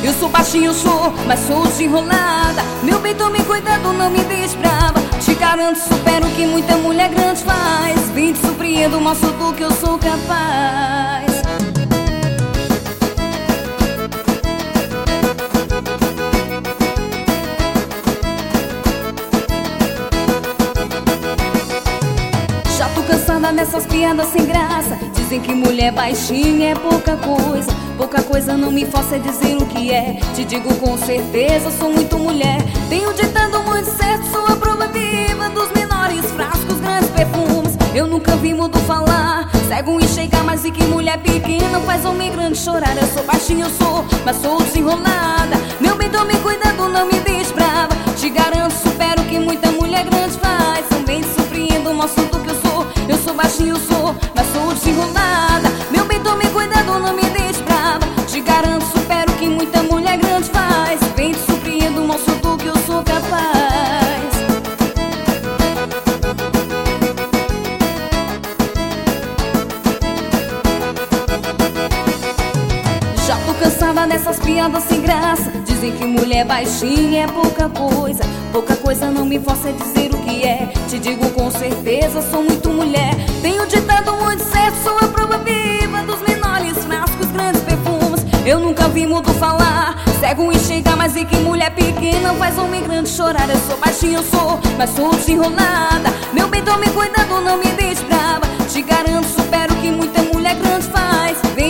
Eu sou baixinho, eu sou, mas sou desenrolada. Meu bem, tome cuidado, não me deixe brava. Te garanto, supero o que muita mulher grande faz. Vim te surpreendo, mostro do que eu sou capaz. Já tô cansada dessas piadas sem graça. Dizem que mulher baixinha é pouca coisa. Pouca coisa não me força a dizer o que é. Te digo com certeza, sou muito mulher. Tenho ditado muito certo, sou a prova viva dos menores frascos, grandes perfumes. Eu nunca vi mudo falar, cego enxergar, mas e que mulher pequena faz homem grande chorar. Eu sou baixinha, eu sou, mas sou desenrolada. Meu bem, tome cuidado, não me deixe brava. Te garanto, supero o que muita mulher grande faz. Também te surpreendo, mostro do que eu sou. Eu sou baixinho, eu sou, mas sou desenrolada. Meu bem, tome cuidado, não me deixe brava. Te garanto, supero o que muita mulher grande faz. Bem te surpreendo, mostro do que eu sou capaz. Já tô cansada dessas piadas sem graça. Dizem que mulher baixinha é pouca coisa. Pouca coisa não me força a dizer o que é. Te digo com certeza, sou muito mulher. Tenho ditado muito certo, sou a prova viva dos menores frascos, grandes perfumes. Eu nunca vi mudo falar, cego enxergar, mas e que mulher pequena faz homem grande chorar. Eu sou baixinha, eu sou, mas sou desenrolada. Meu bem, tome cuidado, não me deixe brava. Te garanto, supero o que muita mulher grande faz. Vem